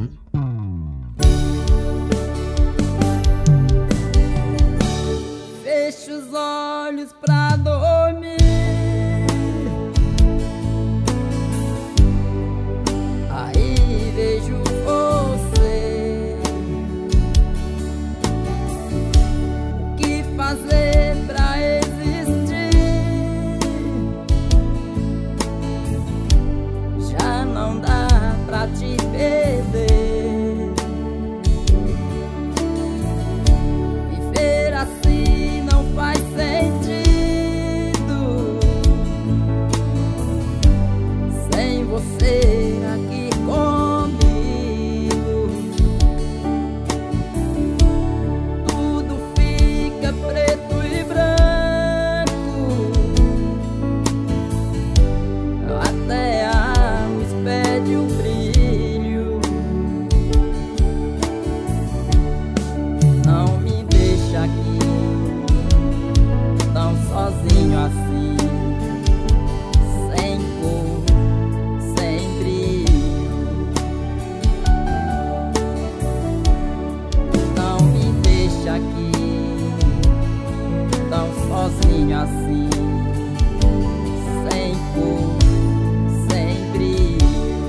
Fecho os olhos pra dormir, aí vejo você. O que fazer pra existir? Já não dá pra te perder. Viver assim não faz sentido. Sem você aqui comigo, tudo fica preto e branco. Até a luz perde o brilho. Não me deixa aqui tão sozinho assim, sem cor, sem brilho. Não me deixa aqui tão sozinho assim, sem cor, sem brilho.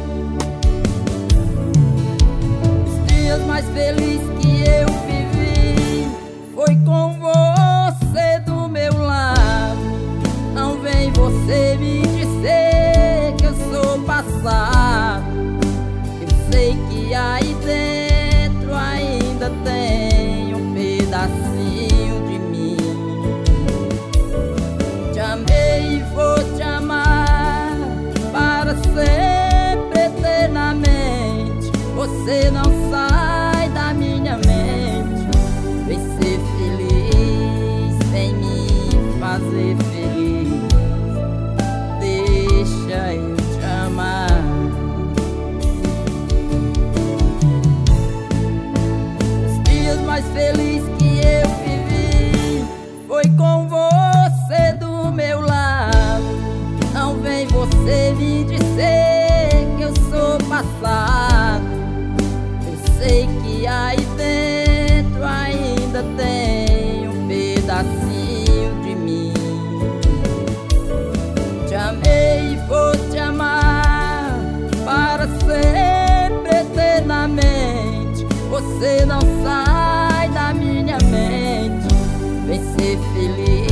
Os dias mais felizes que eu vivi foi com você do meu lado. Não vem você me dizer que eu sou passado. Eu sei que aí dentro ainda tem um pedacinho de mim. Te amei e vou te amar para sempre, eternamente. Você não sai da minha mente. Vem ser feliz, vem me fazer feliz. Deixa eu te amar. Os dias mais felizes que eu vivi foi com você do meu lado. Não vem você me dizer que eu sou passado. Eu sei que aí dentro ainda tem um pedacinho de mim. Te amei e vou te amar para sempre, eternamente. Você não sai da minha mente. Vem ser feliz,